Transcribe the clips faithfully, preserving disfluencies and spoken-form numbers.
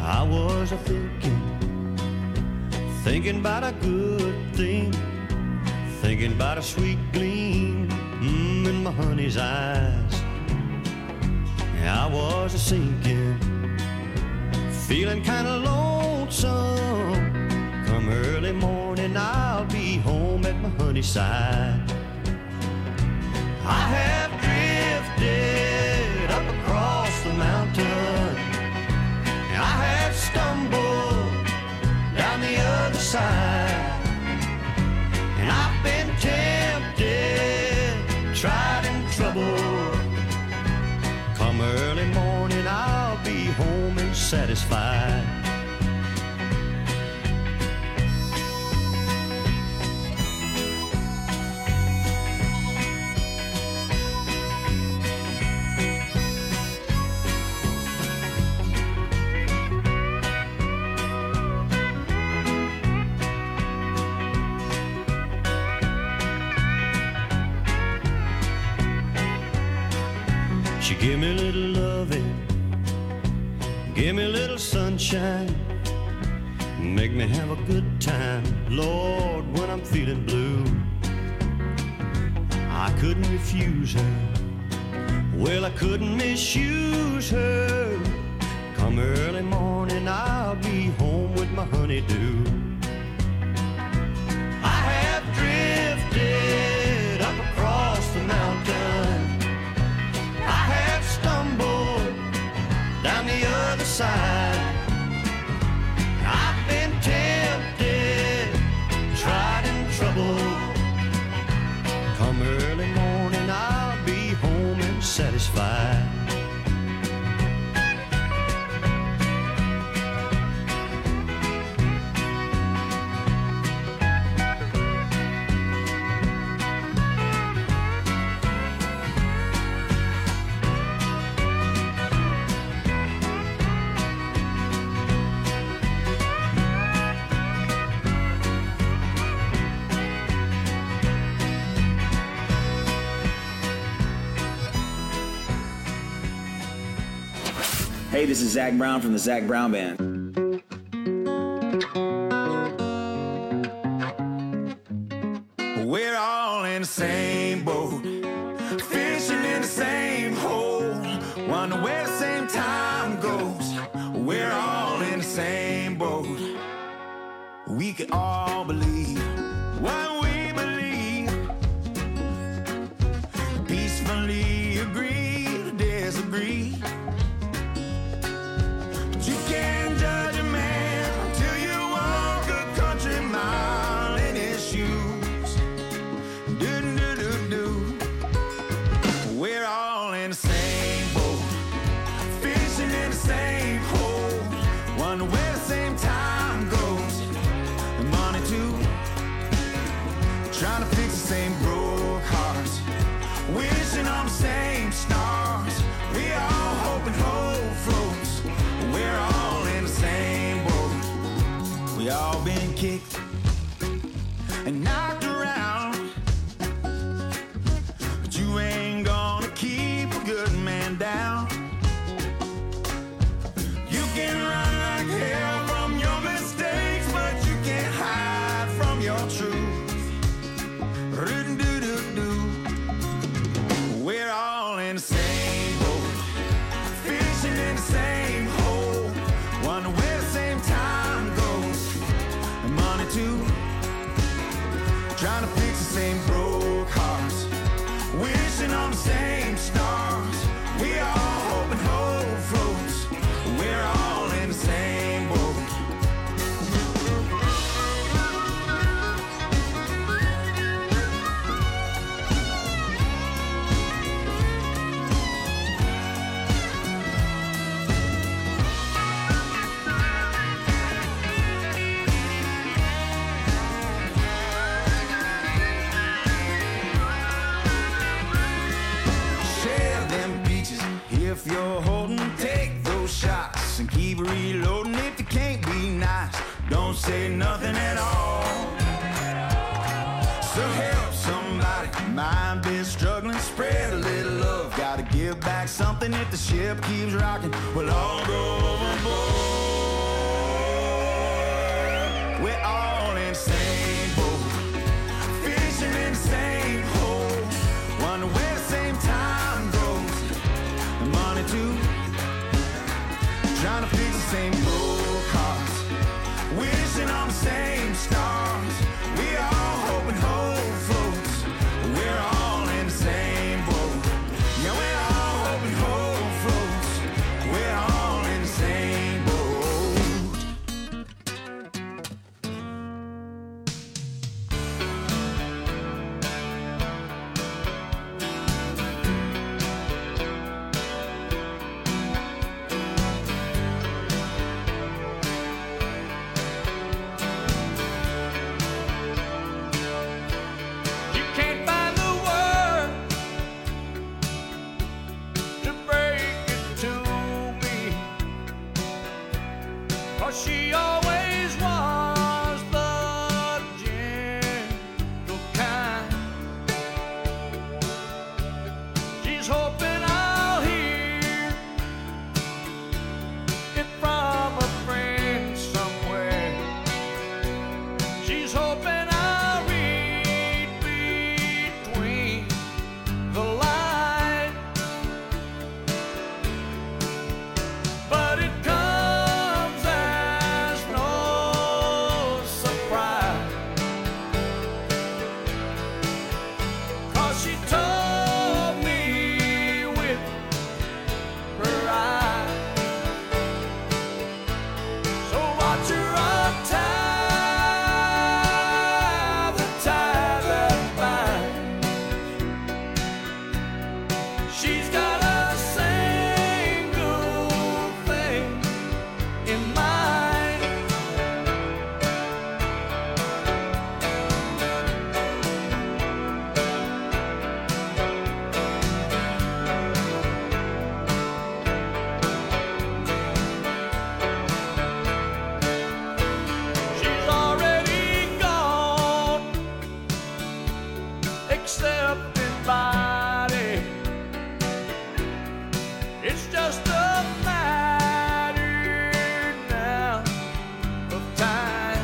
I was a thinking, thinking about a good thing, thinking about a sweet gleam mm, in my honey's eyes. I was a sinking, feeling kind of lonesome. Come early morning, I'll be home at my honey's side. I have drifted up across the mountain, I have stumbled down the other side, and I've been tempted, tried and troubled. Come early morning, I'll be home and satisfied. She give me a little loving, give me a little sunshine, make me have a good time, Lord, when I'm feeling blue. I couldn't refuse her, well, I couldn't misuse her. Come early morning, I'll be home with my honeydew. I have drifted up across the mountain, I have stumbled down the other side. I've been tempted, tried and troubled. Come early morning, I'll be home and satisfied. Hey, this is Zach Brown from the Zach Brown Band. We're all in the same boat, fishing in the same hole, wonder where the same time goes. We're all in the same boat. We can all believe what we believe, peacefully agree to disagree. You can't judge a man until you walk a country mile in his shoes. Do do do do. We're all in the same boat, fishing in the same hole, wonder where the same time goes. And money too, trying to fix the same broke hearts, wishing on the same stars. We all hope and hope floats. We're all in the same boat. We all been kicked and knocked around, but you ain't gonna keep a good man down. You can run like hell from your mistakes, but you can't hide from your truth. Do-do-do-do. We're all in the same boat, fishing in the same hole, wonder where the same time goes. And money too, trying to fix the same broke hearts, wishing on the same stars. We all hope and hope floats. We're all in the same boat. If you're holding, take those shots and keep reloading. If you can't be nice, don't say nothing at all. So help somebody, mind been struggling, spread a little love. Gotta give back something if the ship keeps rocking. We'll all go overboard. trying to fix the same broke hearts, wishing on the same stars. We all hoping hope floats. We're all in the same boat. Yeah, we're all hoping hope floats. We're all in the same boat. You can't find the words to break it to me, 'cause she always was the gentle kind. She's hoping I'll hear it from a friend somewhere. She's hoping I'll read between the lines, but it comes as no surprise, 'cause she told me with her eyes. So watch her untie the tie that binds. She's got a single thing in mind. She's already gone, accepted body. It's just a matter now of time.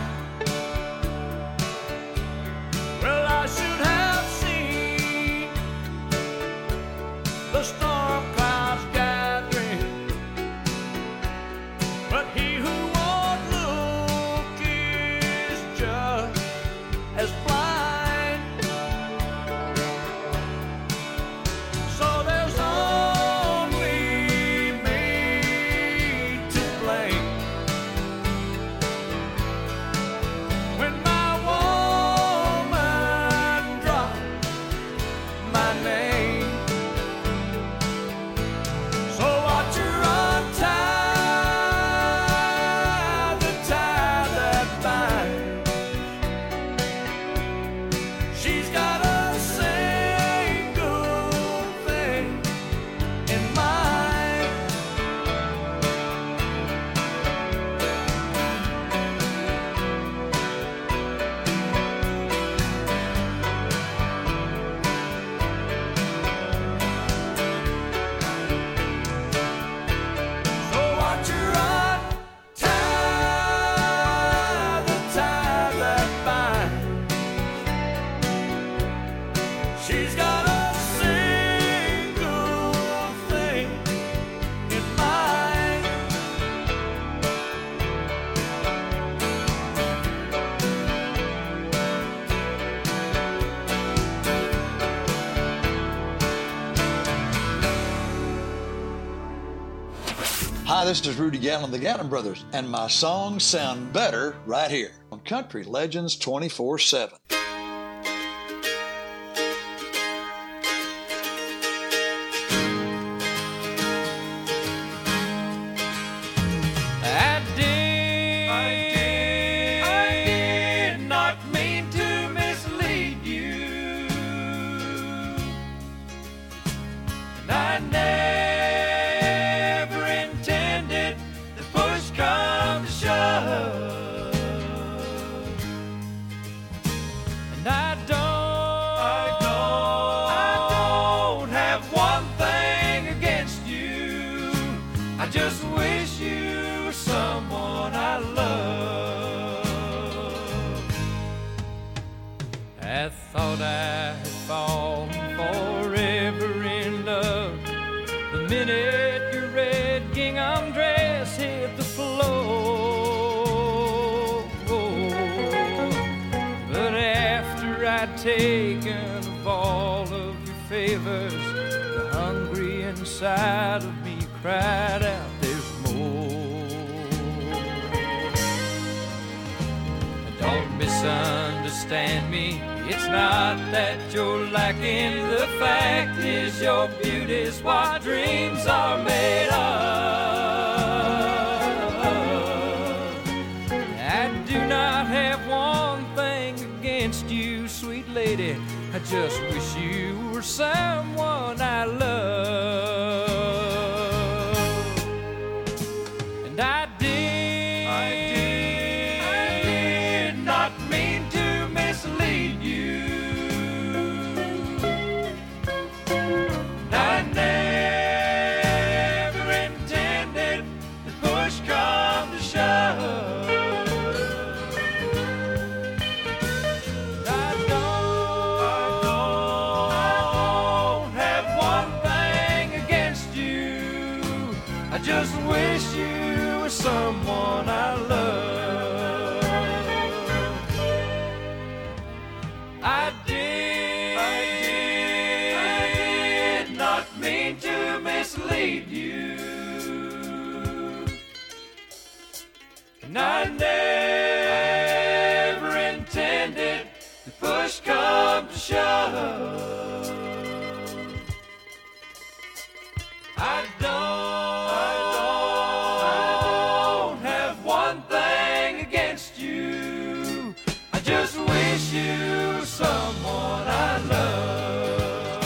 Well, I should have seen the storm clouds gathering, but he who won't look is just as blind. So there's only me to blame when my woman dropped my name. So watch her untie the tie that binds. She's got a single thing in mind. So watch her untie the tie that binds. She's got a single thing in mind. Hi, this is Rudy Gallon, the Gallon Brothers, and my songs sound better right here on Country Legends twenty-four seven. I did, I did, I did not mean to mislead you, and I never intended to push come to shove, and I don't, I don't, I don't have one thing against you. I just wish you were someone I love. I thought I had fallen forever in love the minute your red gingham dress just hit the floor. But after I'd taken of all of your favors, the hungry inside of me cried out, there's more. Don't misunderstand me, it's not that you're lacking. The fact is your beauty's what dreams are made of. I do not have one thing against you, sweet lady. I just wish you were someone I love. And I did, I did, I did not mean to mislead you. I never intended to push come to shove. Just wish you were someone I love. I did, I did, I did not mean to mislead you. And I never intended to push come to shove. I don't just wish you were someone I love.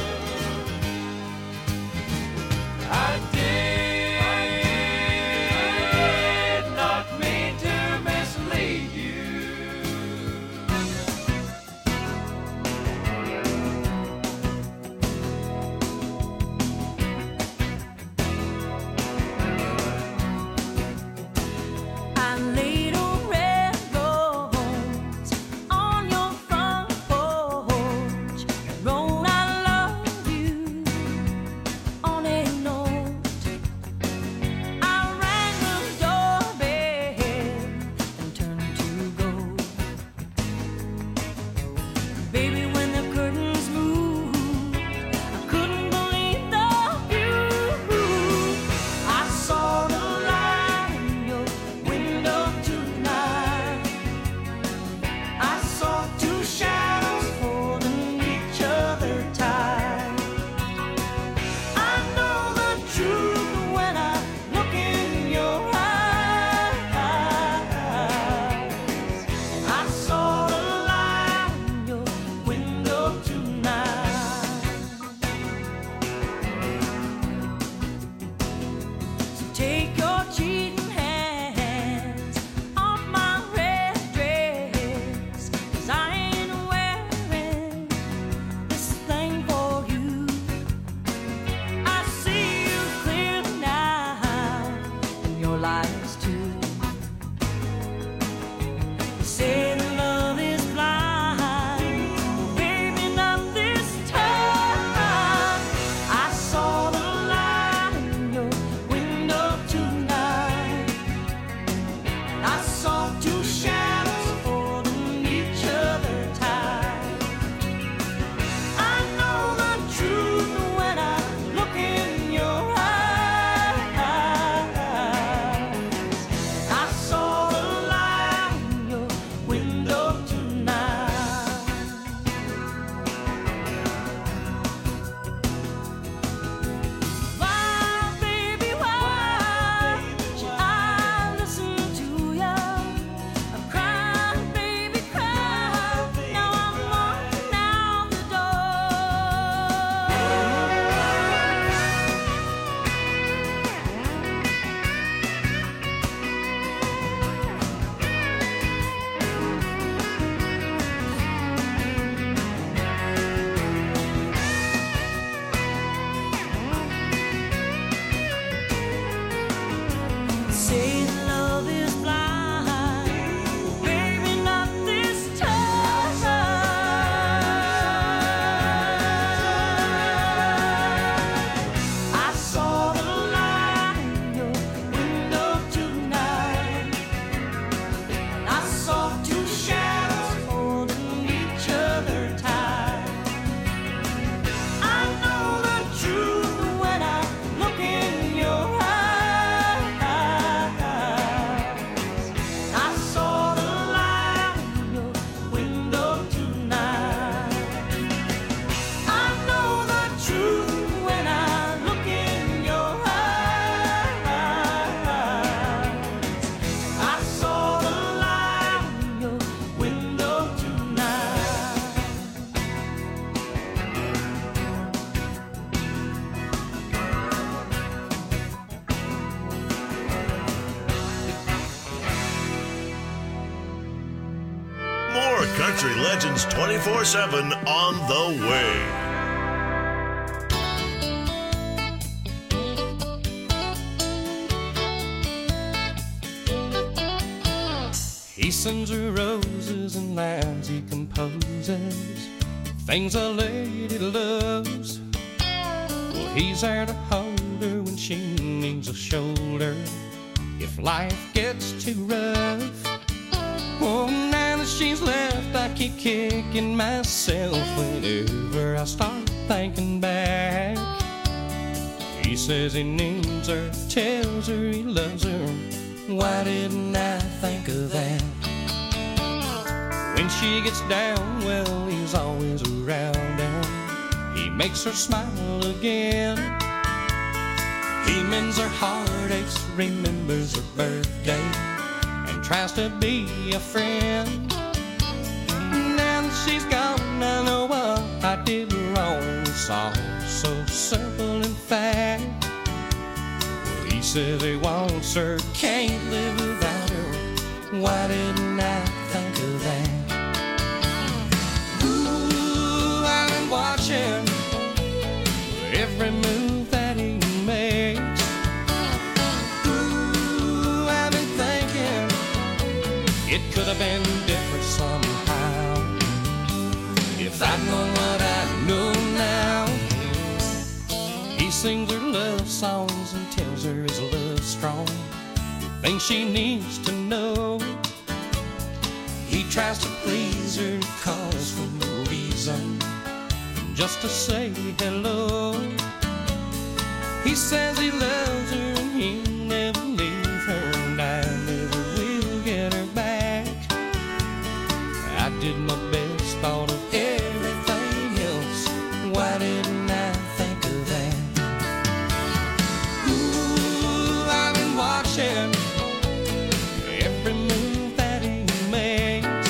I did, I did not mean to mislead you. I laid a red rose on your front porch, wrote I love you on a note. I rang the doorbell and turned to go. Baby, when the curtains moved, I couldn't believe the view. I saw the light in your window tonight. I saw two shadows holding each other tight. I know the truth when I look in your eyes. I saw the light in your window tonight. So take your cheating hands off my red dress, 'cause I ain't wearing this thing for you. I see you clearly now, and your lies too. You say that love is blind, but baby, not this time. I saw the light in your window tonight. I saw two shadows holding each other tight. I know the truth when I look in your eyes. Country Legends twenty-four seven on the way. He sends her roses and lines he composes, things a lady loves. Well, he's there to hold her when she needs a shoulder, if life gets too rough. Oh, now that she's left, I keep kicking myself whenever I start thinking back. He says he needs her, tells her he loves her. Why didn't I think of that? When she gets down, well, he's always around and he makes her smile again. He mends her heartaches, remembers her birthday, and tries to be a friend. Now that she's gone, I know what I did wrong. It's all so simple in fact. Well, he says he wants her, can't live without her. Why didn't I think of that? Ooh, I've been watching every move that he makes. Ooh, I've been thinking it could have been different somehow if I'd known what I know now. He sings her love songs and tells her his love's strong, things she needs to know. He tries to please her, calls for no reason, just to say hello. He says he loves her and he'll never leave her, and I never will get her back. I did my best, thought of everything else. Why didn't I think of that? Ooh, I've been watching every move that he makes.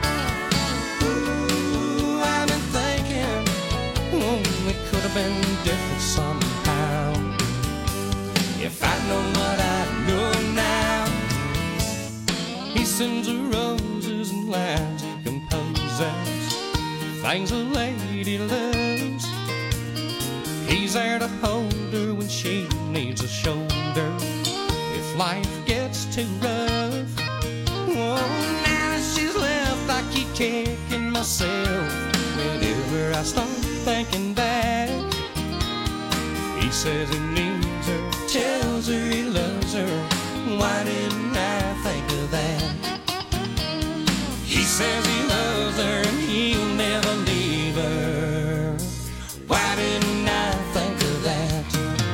Ooh, I've been thinking, oh, it could have been different somehow if I'd known what I know now. He sends her roses and lines he composes, things a lady loves. He's there to hold her when she needs a shoulder, if life gets too rough. Oh, now that she's left, I keep kicking myself whenever I start thinking back. He says he needs her, tells her he loves her. Why didn't I think of that? He says he loves her and he'll never leave her. Why didn't I think of that?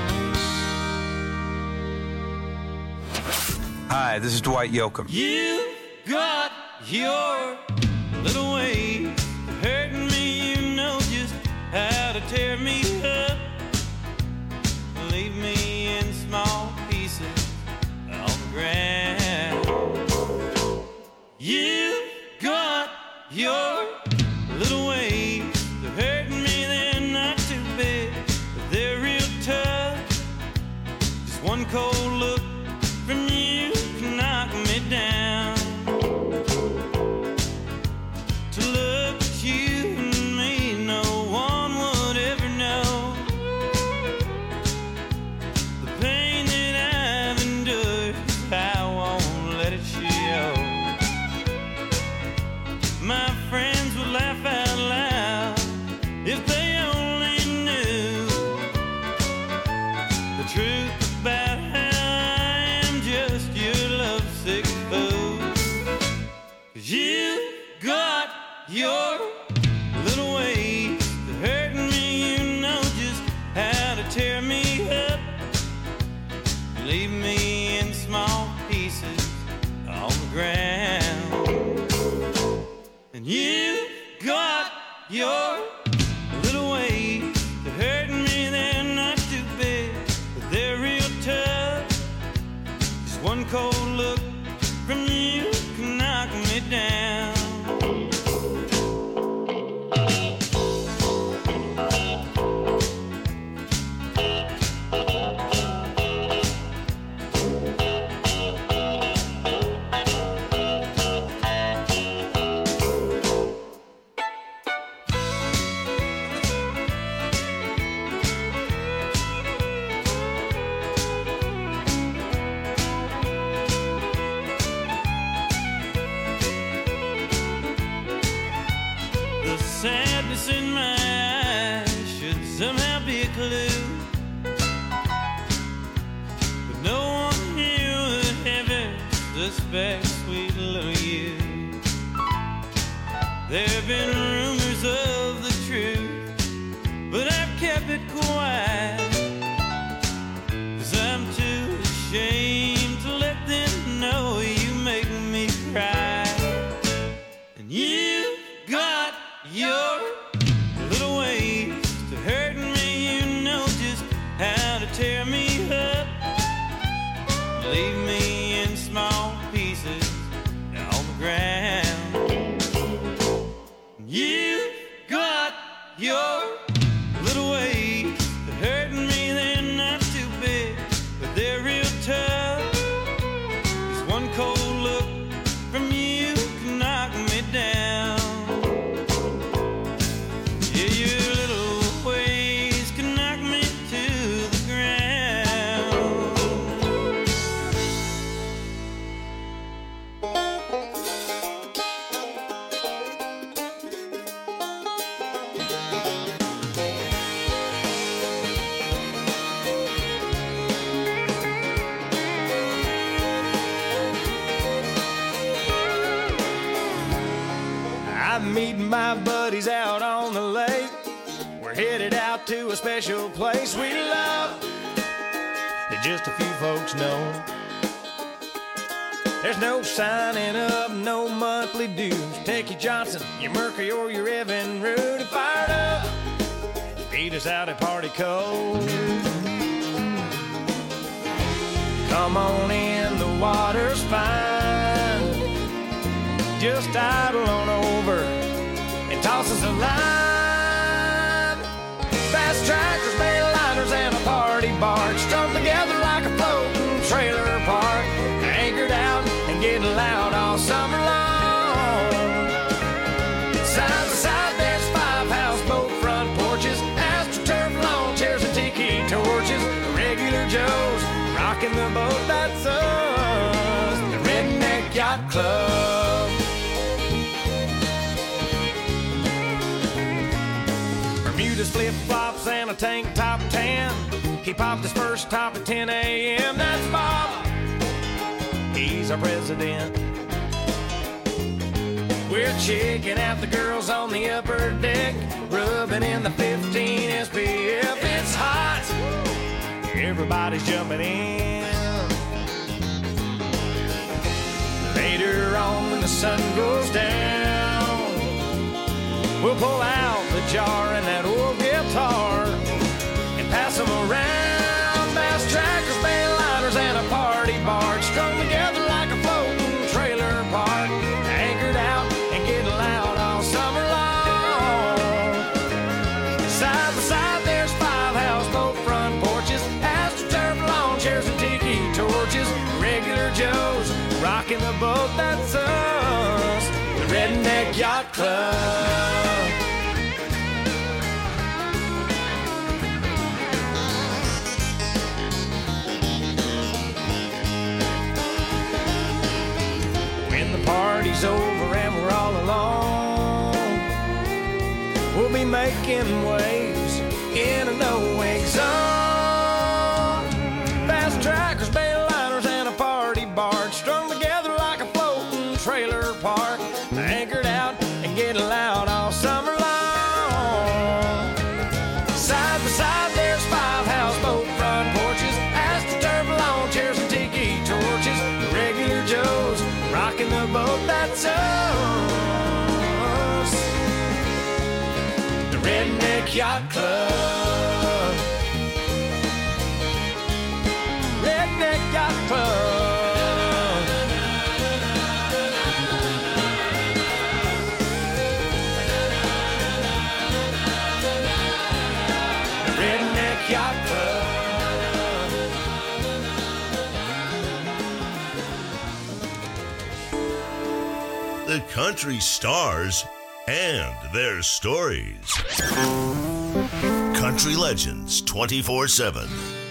Hi, this is Dwight Yoakam. You got your little ways of hurting me. You know just how to tear me up, leave me in small pieces on the ground. You got your little ways of hurting me. They're not too big, but they're real tough. Just one cold look from you can knock me down. To look at you and me, no one would ever know the pain that I've endured. I won't let it show. My friends would laugh out loud if they only knew the truth about how I am just your lovesick fool. 'Cause you got your little ways of hurting me. You know just how to tear me up, leave me in small pieces on the ground. And you got your little ways of hurting me. They're not too big, but they're real tough. Just one cold look from you can knock me down. suspect, sweet little you. There have been rumors of the truth, but I've kept it quiet, 'cause I'm too ashamed to let them know you make me cry. And you got your little ways to hurt me, you know just how to tear me up, leave me in small pieces on the ground. You got your little ways to hurt me, they're not too big, but they're real tough. Just one cold look from you can knock me down. Yeah, your little ways can knock me to the ground. I'm meeting my buddies out on the lake. We're headed out to a special place we love that just a few folks know. There's no signing up, no monthly dues. Take your Johnson, your Mercury, or your Evan Root, fired up. Meet us out at Party Cove. Come on in, the water's fine. Just idle on over and toss us a line. Fast tractors, mainliners, and a party barge strung together like a floating trailer park, anchored out and getting loud all summer long. Side by side, there's five houseboat front porches, AstroTurf lawn chairs and tiki torches, regular Joes rocking the boat, that's us, the Redneck Yacht Club. Bermuda's flip-flops and a tank top tan. He popped his first top at ten a.m. That's Bob, he's our president. We're checking out the girls on the upper deck, rubbing in the fifteen S P F. It's hot, everybody's jumping in. Later on when the sun goes down, we'll pull out the jar and that old guitar and pass them around. Bass trackers, mainliners, and a party barge strung together like a floating trailer park, anchored out and getting loud all summer long. Side by side, there's five houseboat front porches, AstroTurf lawn chairs and tiki torches, regular Joes rocking the boat, that's us, the Redneck Yacht Club. Party's over and we're all alone, we'll be making waves in a no-wake zone. Fast trackers, mainliners, and a party barge strung together like a floating trailer park, anchored out and getting loud all summer long. Side by side, there's five houseboat front porches, AstroTurf lawn chairs and tiki torches, regular Joes rocking the boat, that's us, the Redneck Yacht Club. Redneck Yacht Club. The Redneck Yacht Club. The country stars and their stories. Country Legends twenty-four seven.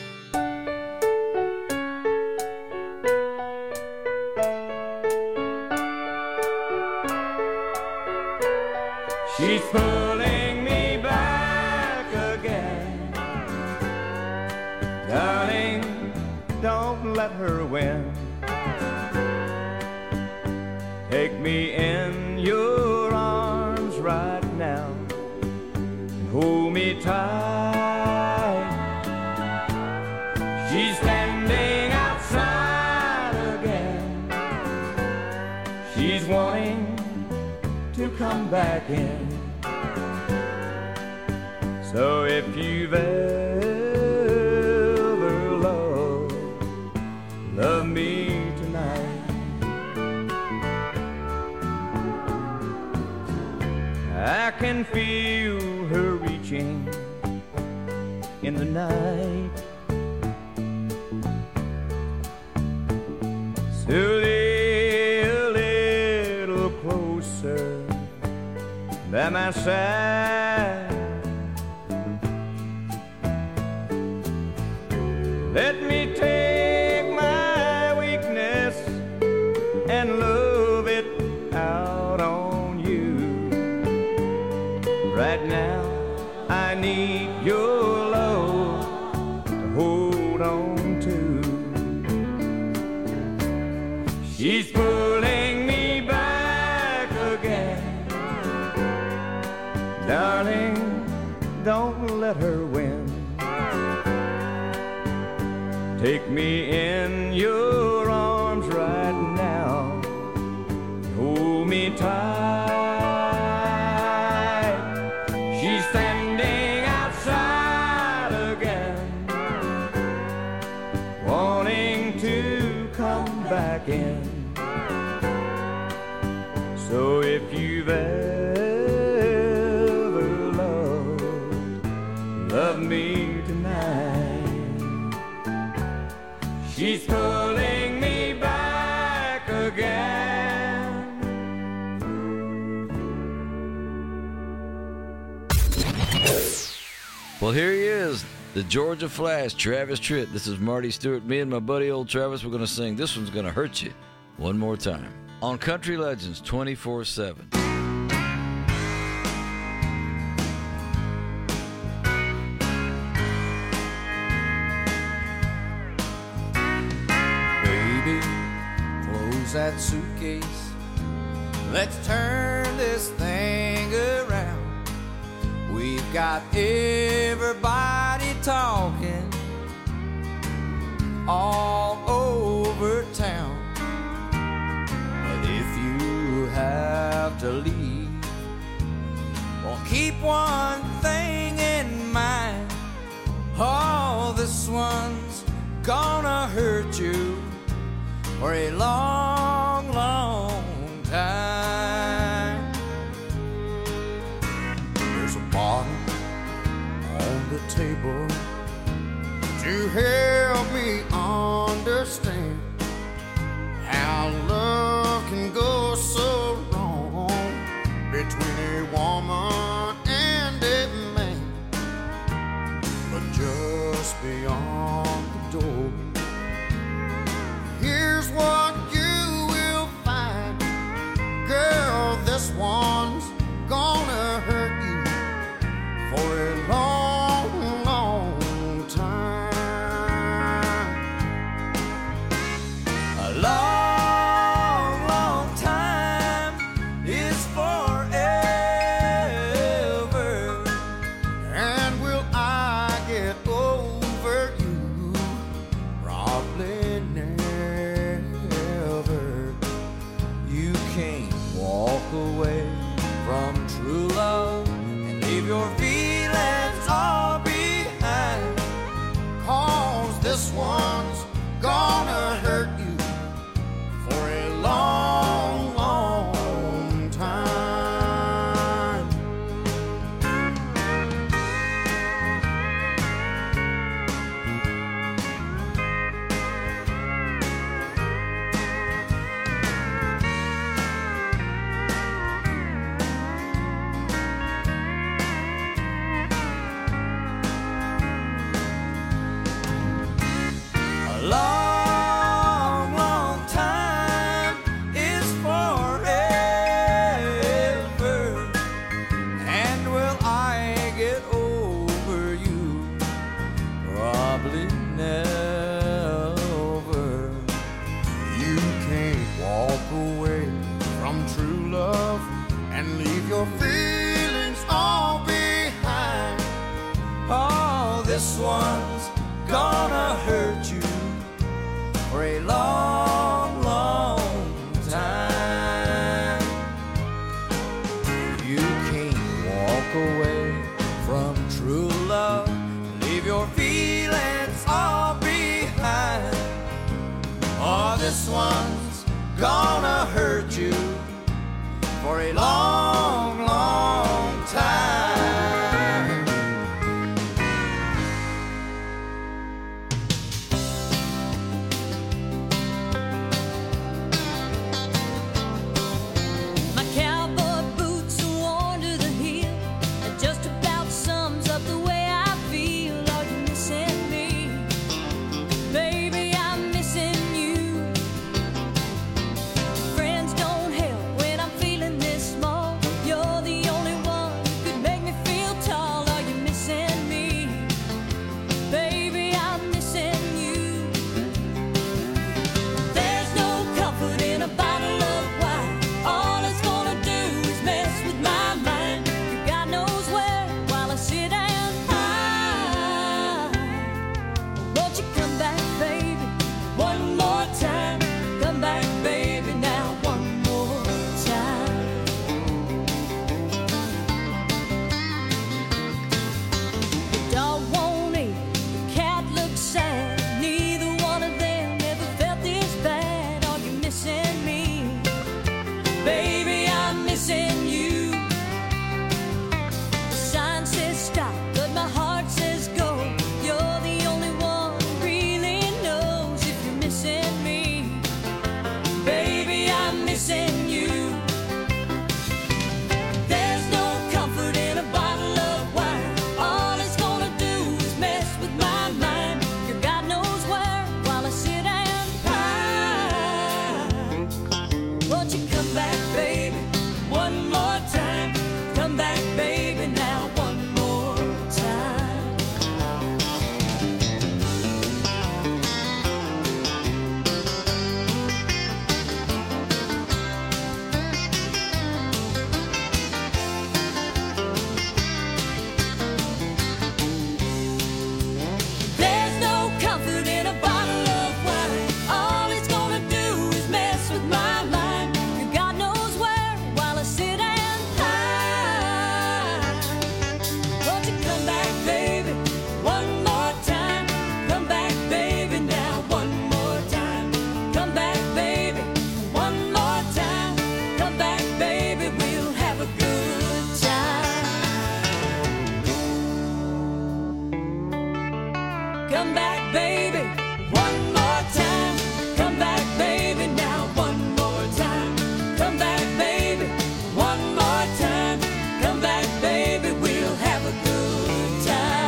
She's pulling me back again. Darling, don't let her win. Take me in your arms right now and hold me tight. She's standing outside again. She's wanting to come back in. So if you've ever loved, love me tonight. I can feel her reaching in the night. So lay a little closer by my side. Let me take my weakness and love it out on you. Right now I need your love to hold on to. She's pulling me back again. Darling, don't let her win. Take me in your arms right now. Hold me tight. She's standing outside again, wanting to come back in. So if you've ever loved, love me tonight. She's pulling me back again. Well, here he is, the Georgia Flash, Travis Tritt. This is Marty Stewart. Me and my buddy old Travis, we're going to sing This One's Gonna Hurt You one more time on Country Legends twenty-four seven. That suitcase, let's turn this thing around. We've got everybody talking all over town. But if you have to leave, well, keep one thing in mind. Oh, this one's gonna hurt you for a long, long time. There's a bottle on the table to help me understand how love can go so wrong between a woman and a man. But just beyond the door, here's what you will find. Girl, this one's gonna hurt you for a long, long time. A long, long time is forever. And will I get over you? Probably never. You can't walk away from true love and leave your feelings all behind. 'Cause this one's gonna hurt you for a long, long time. A long, long time is forever. And will I get over you? Probably never. You can't walk away from from true love and leave your feelings all behind. Oh, this one's gonna hurt you for a long, long time. You can't walk away from true love, leave your feelings all behind. Oh, this one's gonna hurt you for a long, long time. My cowboy boots are worn to the heel. That just about sums up the way I feel. Are you missing me? Baby, I'm missing you. Friends don't help when I'm feeling this small. You're the only one who could make me feel tall. Are you missing me? Baby, I'm missing you. There's no comfort in a bottle of wine. All it's gonna do is mess with my mind. God knows where while I sit and hide. Won't you come back, baby, one more time? Come back, baby, now one more time. The dog won't eat, the cat looks sad. Neither one of them ever felt this bad. Are you missing me? Baby, I'm missing you. The sign says stop, but my heart says go. You're the only one who really knows if you're missing me. Baby, I'm missing you. There's no comfort in a bottle of wine. All it's gonna do is mess with my mind. Your God knows where while I sit and pine. Won't you come back, baby, one more time? Come back, baby, now one more time. There's no comfort in a bottle of wine. All it's gonna do is mess with my mind. Your God knows where while I sit and hide. Won't you come back, baby, one more time? Come back, baby, now one more time. Come back, baby, one more time. Come back, baby, we'll have a good time. Come back, baby, one more time. Come back, baby, now one more time. Come back, baby, one more time. Come back, baby, we'll have a good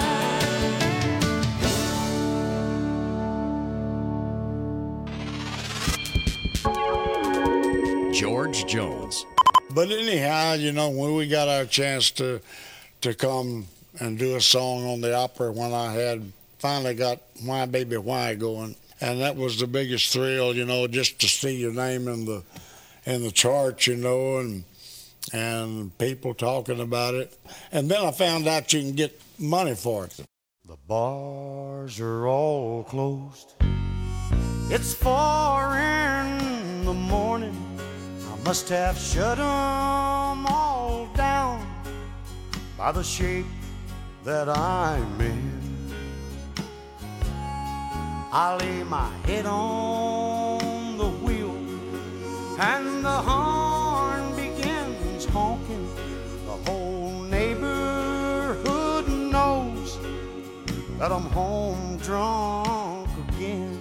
time. George Jones. But anyhow, you know, when we got our chance to to come and do a song on the opera, when I had finally got Why Baby Why going, and that was the biggest thrill, you know, just to see your name in the in the charts, you know, and and people talking about it. And then I found out you can get money for it. The bars are all closed. It's four in the morning. I must have shut 'em all down by the shape that I'm in. I lay my head on the wheel and the horn begins honking. The whole neighborhood knows that I'm home drunk again.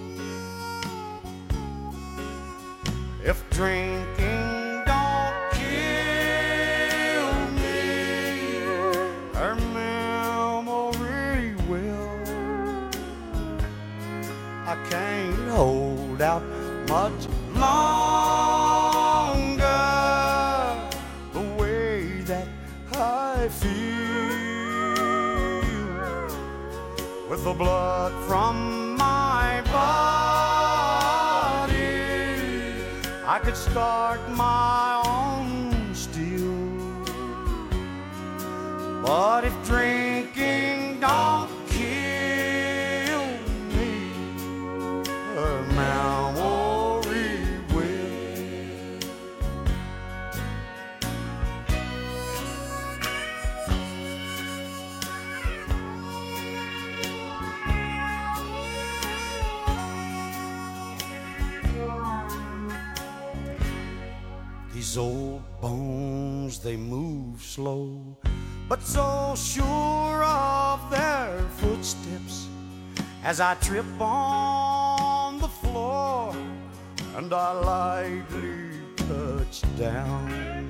If drinking don't kill me, her memory will. I can't hold out much longer the way that I feel, with the blood from my body I could start my own still. But if drinking don't kill me, her memory will. These old bones, they move slow, but so sure of their footsteps as I trip on the floor and I lightly touch down.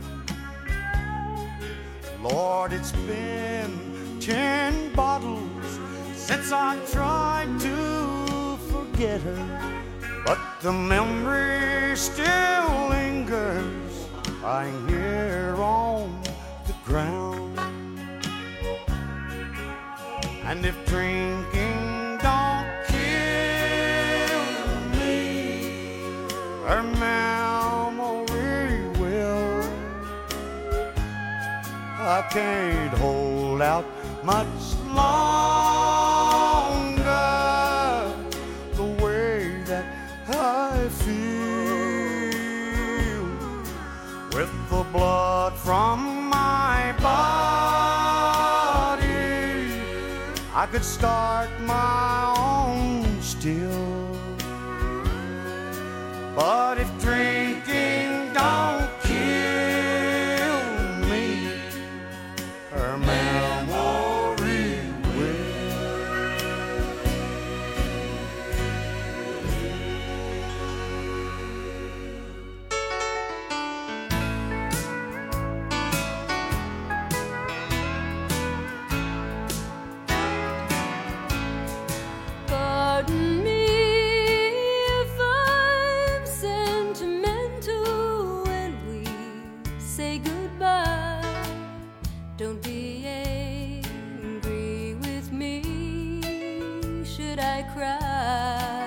Lord, it's been ten bottles since I tried to forget her, but the memory still lingers lying here on the ground. And if drinking don't kill me, her memory will. I can't hold out much longer the way that I feel, with the blood from my body. I could start my own still. But if drinking don't kill me, her memory Pardon me if I'm sentimental when we say goodbye. Don't be angry with me should I cry.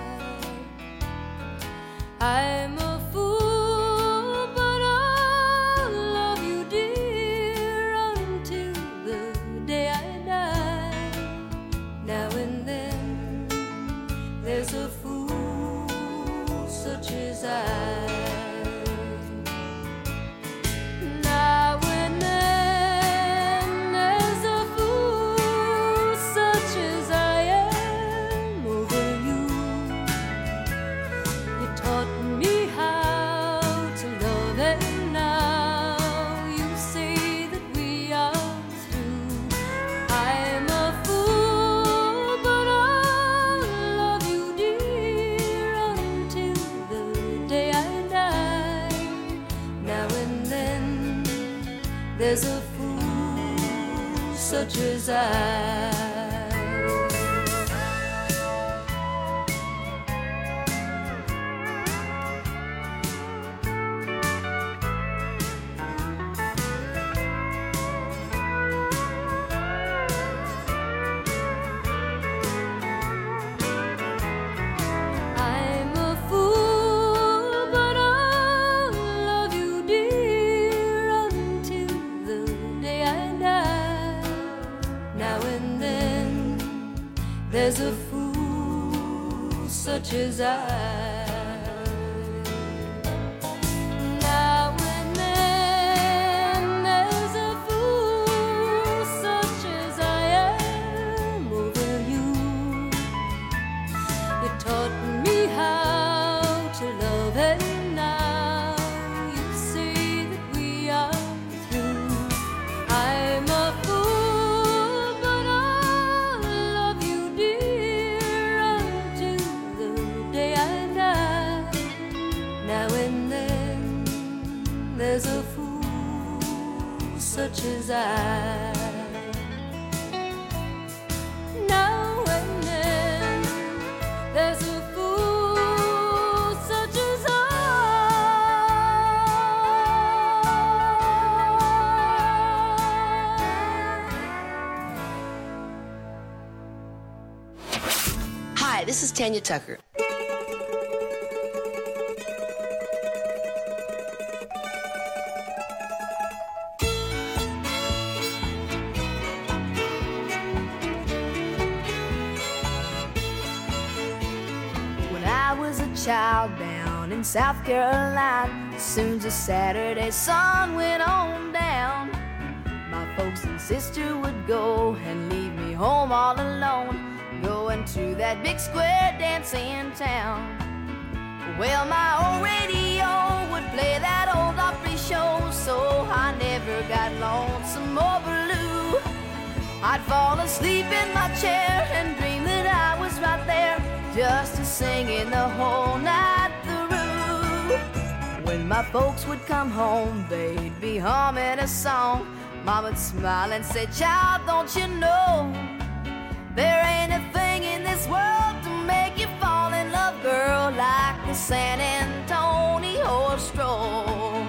I'm a fool, but I'll love you, dear, until the day I die. Now and then there's a fool such as I. Now and then there's a fool such as I am over you. You taught me how to love, and now you say that we are through. I'm a fool, but I'll love you, dear, until the day I die. Now and then there's a fool such as I. I'm a fool, but I'll love you, dear, until the day I die. Now and then there's a fool such as I. Now and then there's a fool such as I am over you. You taught me how to love, and now you say that we are through. I'm a fool, but I'll love you, dear, until the day I die. Now and then there's a fool such as I. Now and then there's a fool such as I. Hi, this is Tanya Tucker. child down in South Carolina. Soon as Saturday sun went on down, my folks and sister would go and leave me home all alone, going to that big square dance in town. Well, my old radio would play that old Opry show, so I never got lonesome or blue. I'd fall asleep in my chair and dream that I was right there, just a singing the whole night through. When my folks would come home, they'd be humming a song. Mama'd smile and say, child, don't you know, there ain't a thing in this world to make you fall in love, girl, like the San Antonio stroll.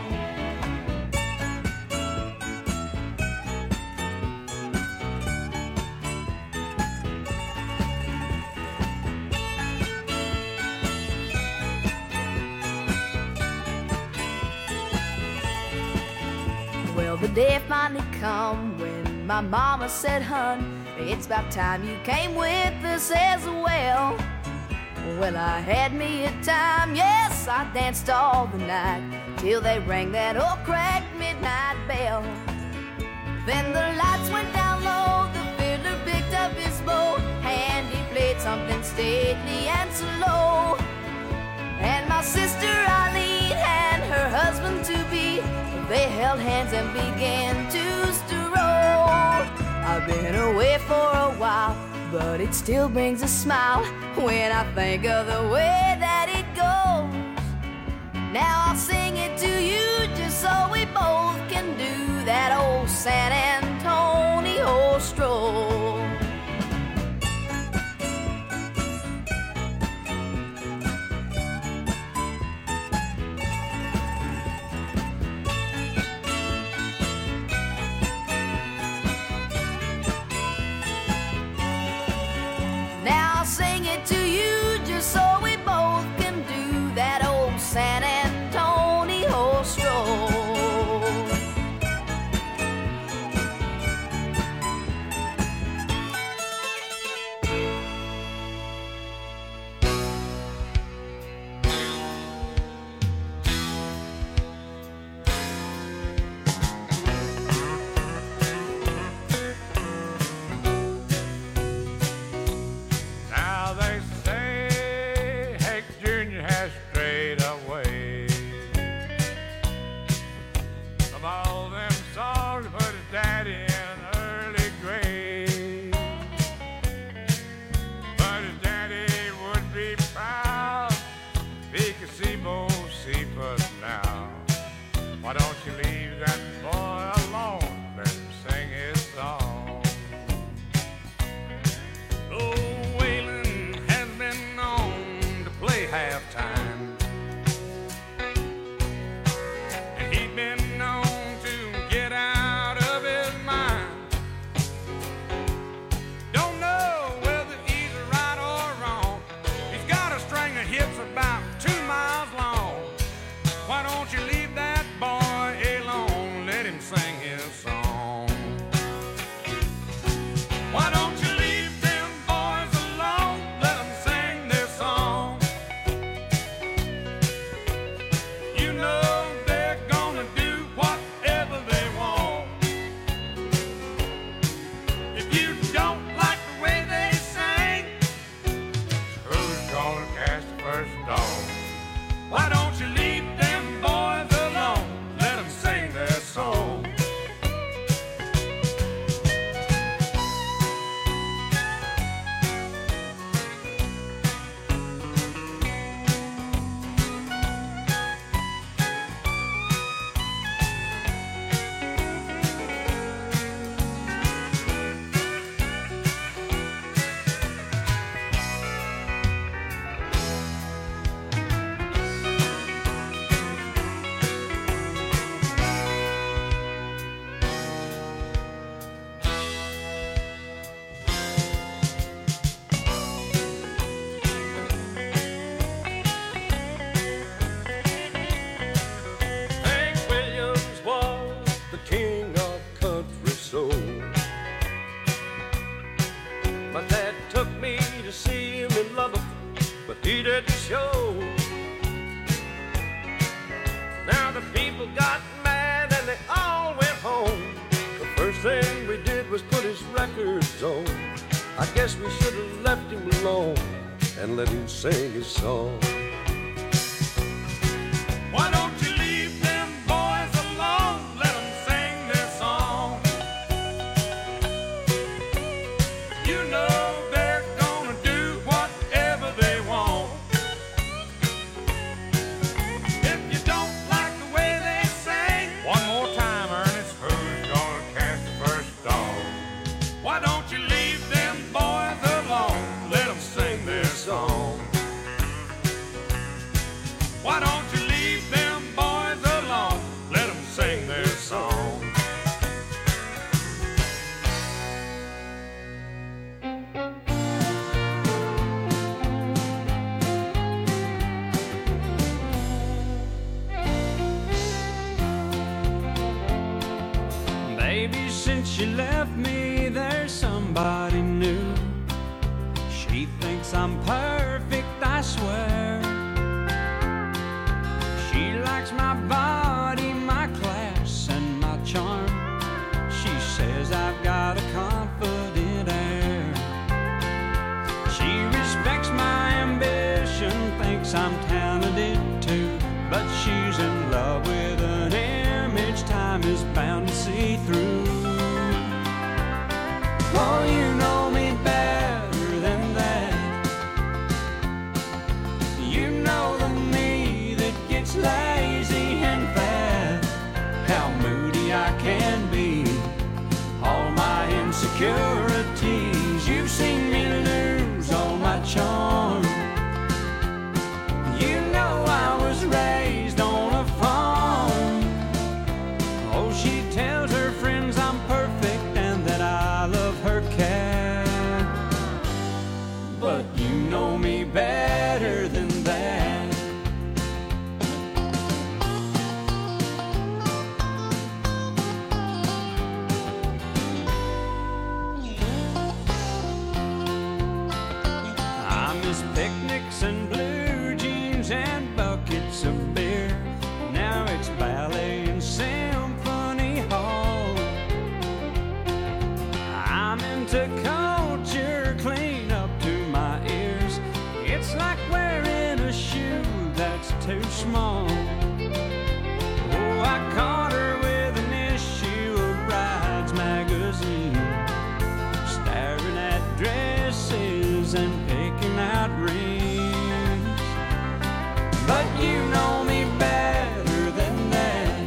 Well, the day finally come when my mama said, hun, it's about time you came with us as well. Well, I had me a time, yes, I danced all the night till they rang that old cracked midnight bell. Then the lights went down low, the fiddler picked up his bow, and he played something stately and slow. And my sister Eileen and her husband to-be, they held hands and began to stroll. I've been away for a while, but it still brings a smile when I think of the way that it goes. Now I'll sing it to you just so we both can do that old San Antonio stroll. Now I'll sing it to you just so we both can do that old San Antonio stroll. was put his records on. I guess we should have left him alone and let him sing his song. Why don't you leave them boys alone? Let them sing their song. You know they're gonna do whatever they want. If you don't like the way they sing, one more time, Ernest, who's gonna cast the first stone? Why don't you leave them boys alone? Let them sing their song. Why don't you leave them boys alone? Let them sing their song. Baby, since you left me, there's somebody new. She thinks I'm perfect, I swear. She likes my body, my class, and my charm. She says I've got a confident air. She respects my ambition, thinks I'm talented too. But she's in love with an image time is bound to see through. Oh, you know me better than that. You know the me that gets lazy and fat. How moody I can be, all my insecurities. You've seen me lose all my charm. You know I was raised on a farm. Oh, she tells her friends I'm perfect and that I love her cat. But you know me better than that. I miss picnics and blue jeans and buckets of beer. Now it's ballet and symphony hall. I'm into culture clean up to my ears. It's like wearing a shoe that's too small. Oh, I caught her with an issue of Brides magazine, staring at dresses and picking out rings. But you know me better than that.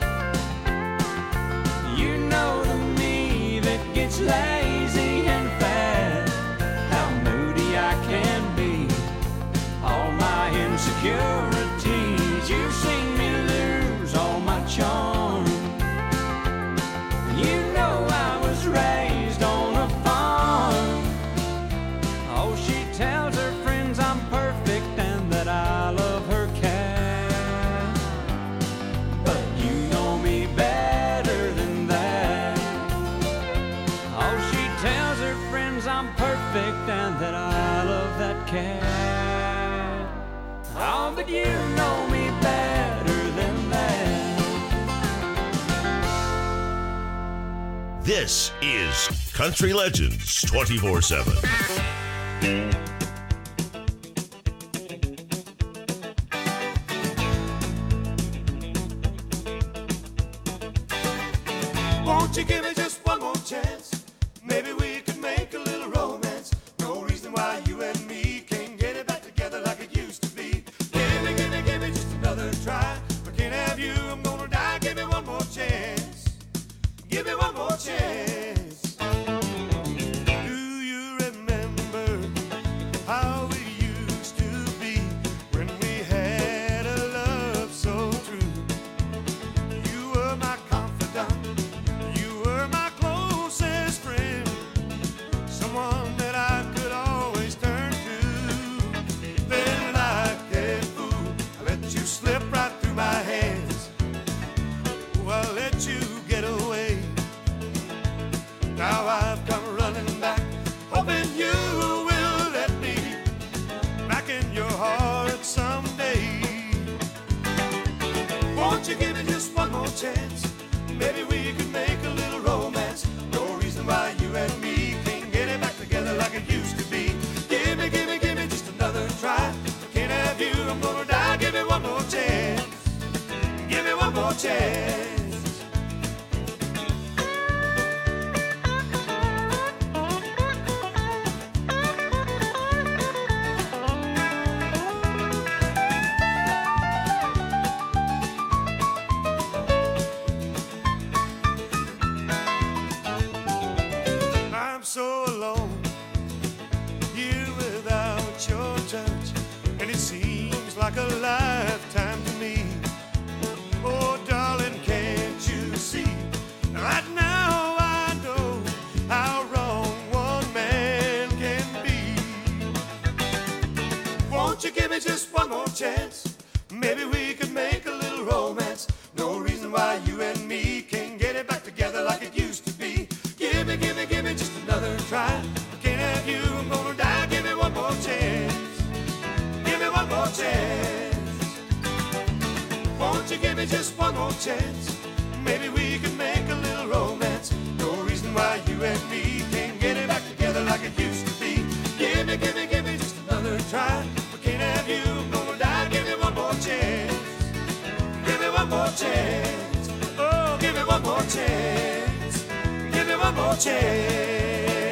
You know the me that gets lazy and fat. How moody I can be, all my insecurities. You've seen me lose all my charm. You know I was raised on a farm. Oh, she tells her friends I'm perfect and that I love her cat. But you know me better than that. Oh, she tells her friends I'm perfect and that I love that cat. Oh, but you know me better than that. This is Country Legends twenty-four seven. Won't you give me just one more chance? Maybe we could make a little romance. No reason why you and me can't get it back together like it used to be. Give me, give me, give me just another try. If I can't have you, I'm gonna die. Give me one more chance. Give me one more chance. Do you remember how we used to be when we had a love so true? You were my confidant, you were my closest friend, someone that I could always turn to. Then like a fool, I let you slip right through my hands. Oh, I let you get away. Now I've come running back, hoping you will let me back in your heart someday. Won't you give me just one more chance? Maybe we could make a little romance. No reason why you and me can't get it back together like it used to be. Give me, give me, give me just another try. If I can't have you, I'm gonna die. Give me one more chance. Give me one more chance. I'm so alone here without your touch, and it seems like a lifetime to me. Oh, darling, can't you see? Right now I know how wrong one man can be. Won't you give me just one more chance? Maybe we could make a little romance. No reason why you and me can't get it back together like it used to be. Give me, give me, give me just another try. I can't have you, I'm gonna die. Give me one more chance. Give me one more chance. Won't you give me just one more chance? Maybe we can make a little romance. No reason why you and me can't get it back together like it used to be. Give me, give me, give me just another try. I can't have you, I'm gonna die. Give me one more chance. Give me one more chance. Oh, give me one more chance. Give me one more chance.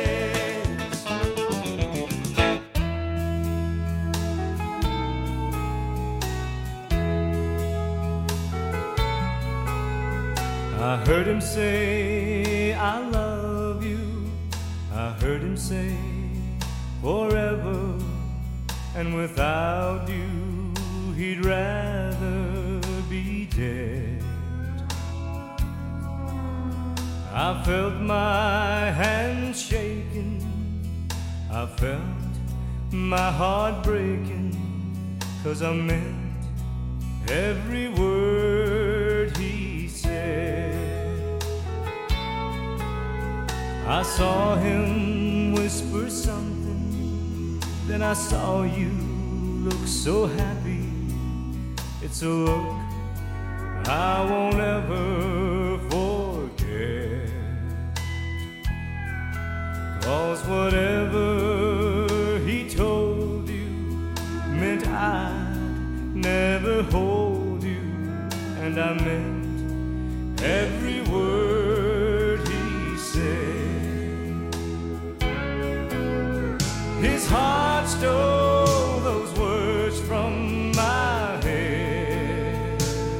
I heard him say, I love you. I heard him say, forever. And without you, he'd rather be dead. I felt my hands shaking. I felt my heart breaking. 'Cause I meant every word he said. I saw him whisper something, then I saw you look so happy. It's a look I won't ever forget. 'Cause whatever he told you meant I'd never hold you. And I meant every word he said. His heart stole those words from my head.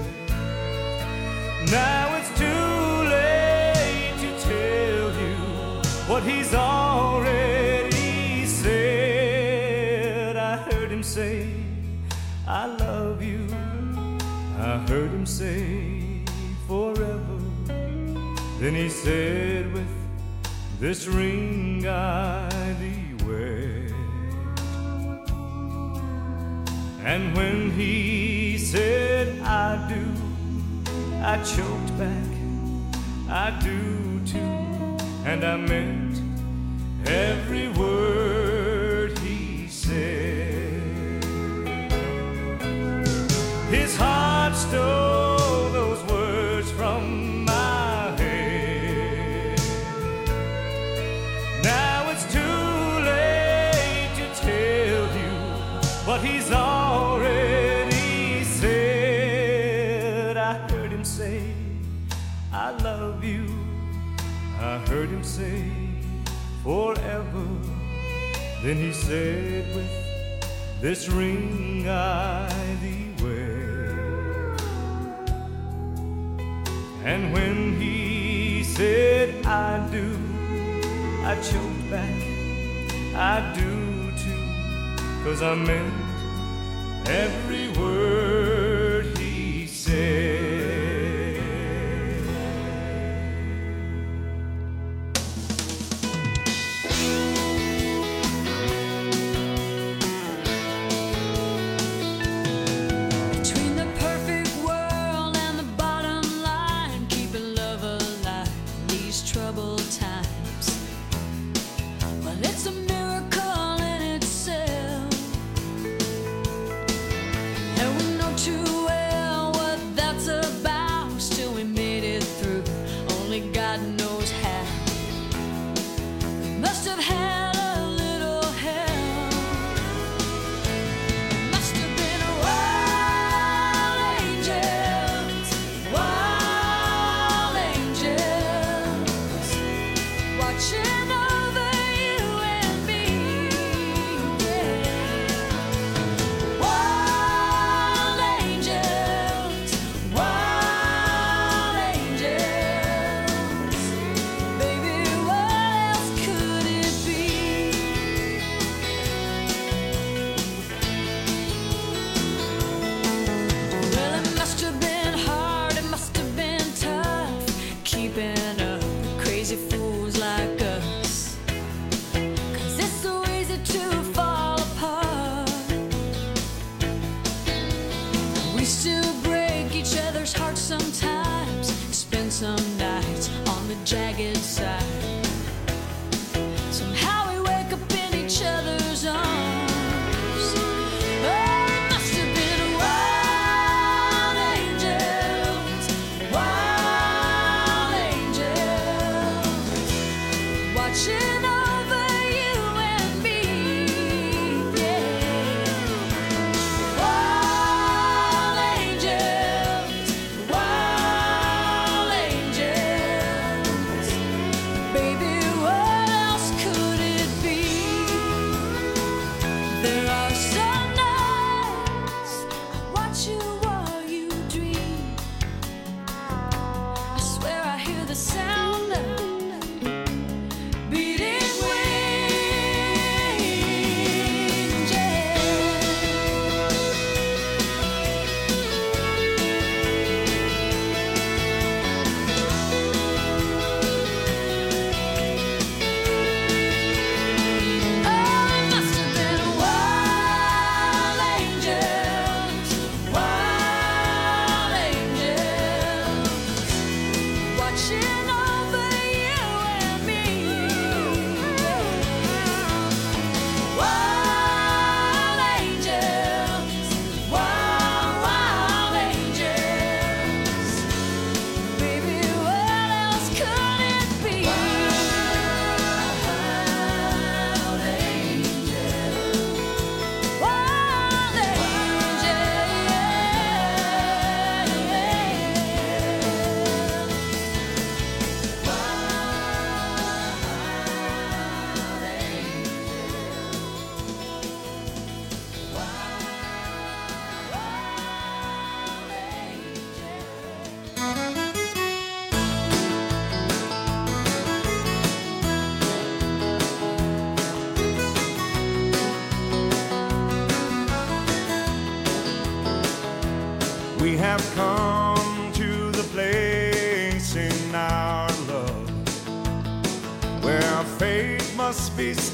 Now it's too late to tell you what he's already said. I heard him say, I love you. I heard him say, forever. Then he said, with this ring I thee wear. And when he said, I do, I choked back, I do too. And I meant every word he said. His heart stole those words from my head. Now it's too late to tell you what he's already said. I heard him say, I love you. I heard him say, forever. Then he said, with this ring I thee wear. And when he said, I do, I choked back, I do too. 'Cause I meant every word he said. To watching over you and me. Wild angels, wild, wild angels. Baby, what else could it be? Wild angels, wild We have come to the place in our love where our fate must be